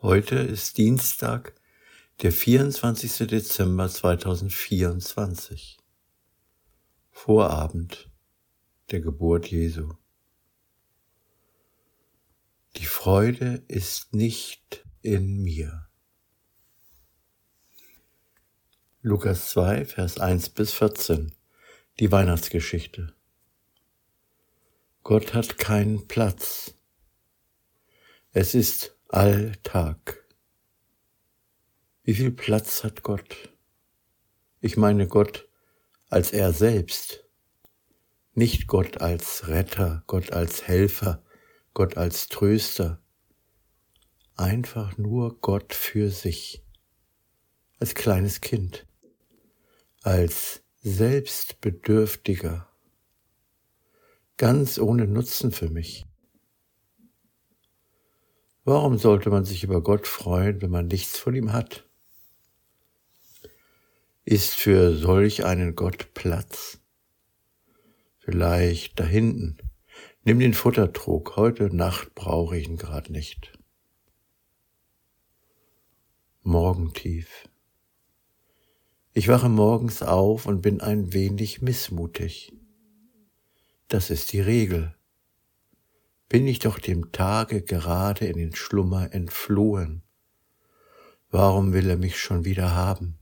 Heute ist Dienstag, der 24. Dezember 2024, Vorabend der Geburt Jesu. Die Freude ist nicht in mir. Lukas 2, Vers 1 bis 14, die Weihnachtsgeschichte. Gott hat keinen Platz. Es ist Alltag. Wie viel Platz hat Gott? Ich meine Gott als er selbst, nicht Gott als Retter, Gott als Helfer, Gott als Tröster. Einfach nur Gott für sich, als kleines Kind, als Selbstbedürftiger, ganz ohne Nutzen für mich. Warum sollte man sich über Gott freuen, wenn man nichts von ihm hat? Ist für solch einen Gott Platz? Vielleicht da hinten. Nimm den Futtertrog, heute Nacht brauche ich ihn gerade nicht. Morgentief. Ich wache morgens auf und bin ein wenig missmutig. Das ist die Regel. Bin ich doch dem Tage gerade in den Schlummer entflohen. Warum will er mich schon wieder haben?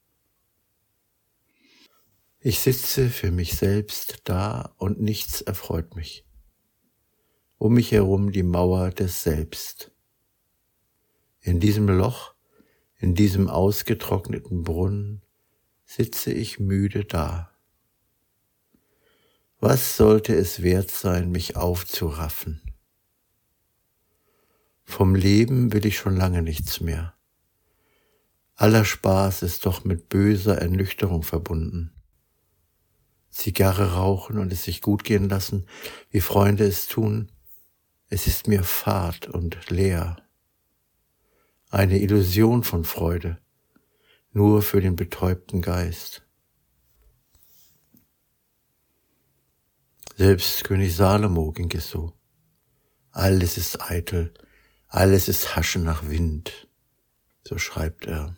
Ich sitze für mich selbst da und nichts erfreut mich. Um mich herum die Mauer des Selbst. In diesem Loch, in diesem ausgetrockneten Brunnen, sitze ich müde da. Was sollte es wert sein, mich aufzuraffen? Vom Leben will ich schon lange nichts mehr. Aller Spaß ist doch mit böser Ernüchterung verbunden. Zigarre rauchen und es sich gut gehen lassen, wie Freunde es tun, es ist mir fad und leer. Eine Illusion von Freude, nur für den betäubten Geist. Selbst König Salomo ging es so. Alles ist eitel, alles ist Haschen nach Wind, so schreibt er.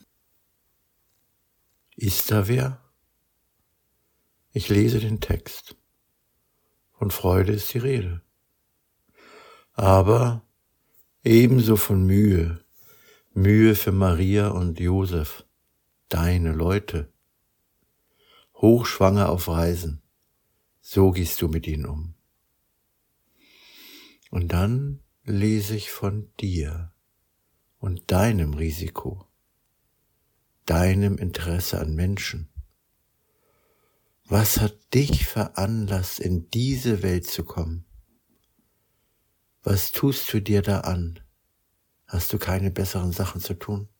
Ist da wer? Ich lese den Text. Von Freude ist die Rede. Aber ebenso von Mühe, Mühe für Maria und Josef, deine Leute. Hochschwanger auf Reisen, so gehst du mit ihnen um. Und dann lese ich von dir und deinem Risiko, deinem Interesse an Menschen. Was hat dich veranlasst, in diese Welt zu kommen? Was tust du dir da an? Hast du keine besseren Sachen zu tun?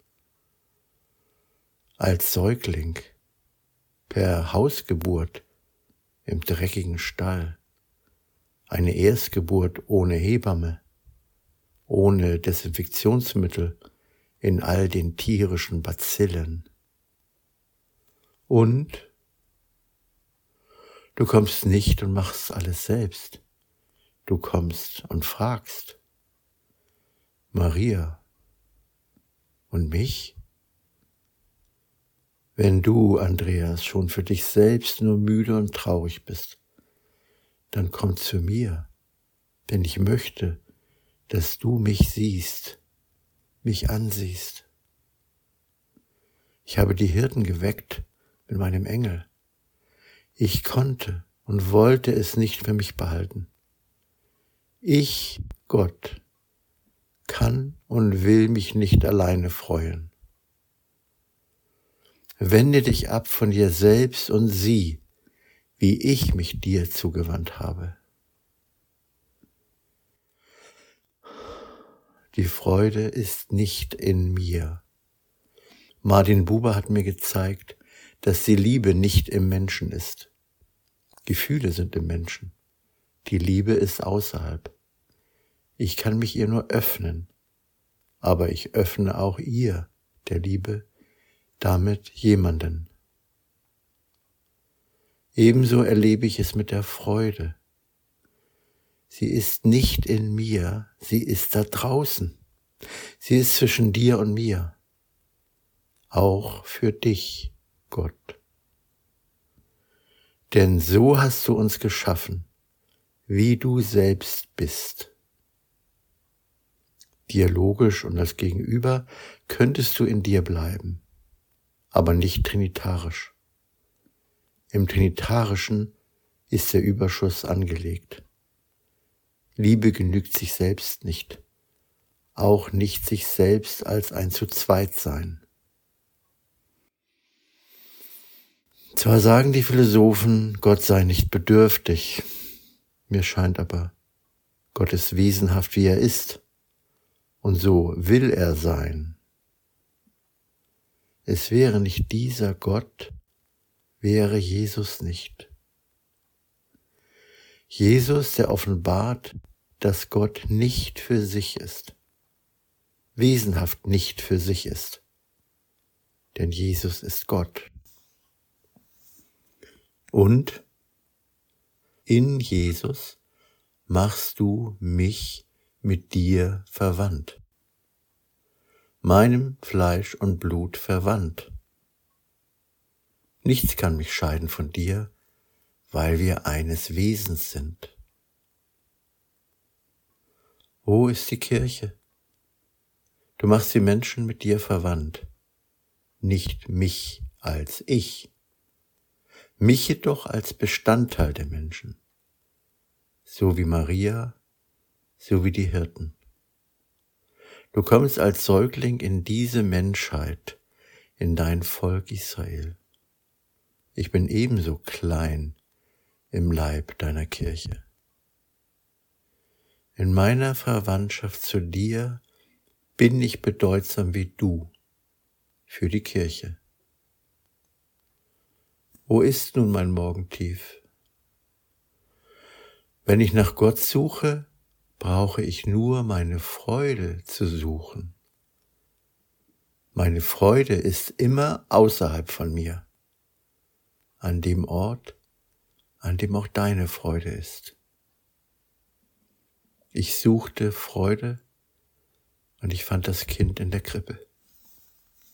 Als Säugling, per Hausgeburt, im dreckigen Stall, eine Erstgeburt ohne Hebamme, ohne Desinfektionsmittel, in all den tierischen Bazillen. Und du kommst nicht und machst alles selbst. Du kommst und fragst. Maria und mich? Wenn du, Andreas, schon für dich selbst nur müde und traurig bist, dann komm zu mir, denn ich möchte, dass du mich siehst, mich ansiehst. Ich habe die Hirten geweckt mit meinem Engel. Ich konnte und wollte es nicht für mich behalten. Ich, Gott, kann und will mich nicht alleine freuen. Wende dich ab von dir selbst und sieh, wie ich mich dir zugewandt habe. Die Freude ist nicht in mir. Martin Buber hat mir gezeigt, dass die Liebe nicht im Menschen ist. Gefühle sind im Menschen. Die Liebe ist außerhalb. Ich kann mich ihr nur öffnen, aber ich öffne auch ihr, der Liebe, damit jemanden. Ebenso erlebe ich es mit der Freude. Sie ist nicht in mir, sie ist da draußen. Sie ist zwischen dir und mir, auch für dich, Gott. Denn so hast du uns geschaffen, wie du selbst bist. Dialogisch und als Gegenüber könntest du in dir bleiben, aber nicht trinitarisch. Im Trinitarischen ist der Überschuss angelegt. Liebe genügt sich selbst nicht, auch nicht sich selbst als ein Zu-Zweit-Sein. Zwar sagen die Philosophen, Gott sei nicht bedürftig, mir scheint aber, Gott ist wesenhaft, wie er ist, und so will er sein. Es wäre nicht dieser Gott, wäre Jesus nicht. Jesus, der offenbart, dass Gott nicht für sich ist, wesenhaft nicht für sich ist, denn Jesus ist Gott. Und in Jesus machst du mich mit dir verwandt, meinem Fleisch und Blut verwandt. Nichts kann mich scheiden von dir, weil wir eines Wesens sind. Wo ist die Kirche? Du machst die Menschen mit dir verwandt, nicht mich als ich, mich jedoch als Bestandteil der Menschen, so wie Maria, so wie die Hirten. Du kommst als Säugling in diese Menschheit, in dein Volk Israel. Ich bin ebenso klein im Leib deiner Kirche. In meiner Verwandtschaft zu dir bin ich bedeutsam wie du für die Kirche. Wo ist nun mein Morgentief? Wenn ich nach Gott suche, brauche ich nur meine Freude zu suchen. Meine Freude ist immer außerhalb von mir, an dem Ort, an dem auch deine Freude ist. Ich suchte Freude und ich fand das Kind in der Krippe.